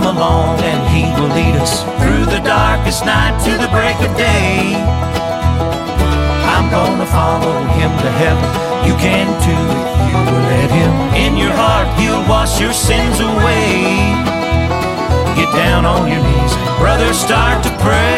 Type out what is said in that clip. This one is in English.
along and He will lead us through the darkest night to the break of day. I'm gonna follow Him to heaven. You can too if you will let Him. In your heart He'll wash your sins away. Get down on your knees, brother, start to pray.